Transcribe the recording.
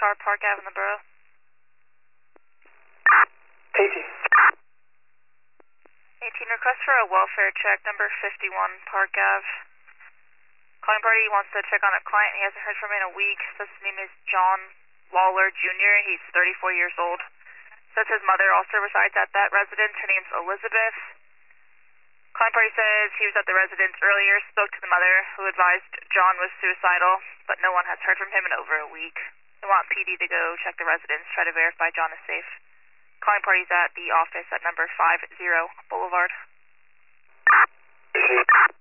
car, Park Ave in the borough. Eighteen. 18, request for a welfare check, number 51, Park Ave. Calling party wants to check on a client. He hasn't heard from him in a week. Says his name is John Lawler Jr. He's 34 years old. Says his mother also resides at that residence. Her name's Elizabeth. Client party says he was at the residence earlier, spoke to the mother, who advised John was suicidal, but no one has heard from him in over a week. They want PD to go check the residence, try to verify John is safe. Calling party's at the office at number 50 Boulevard.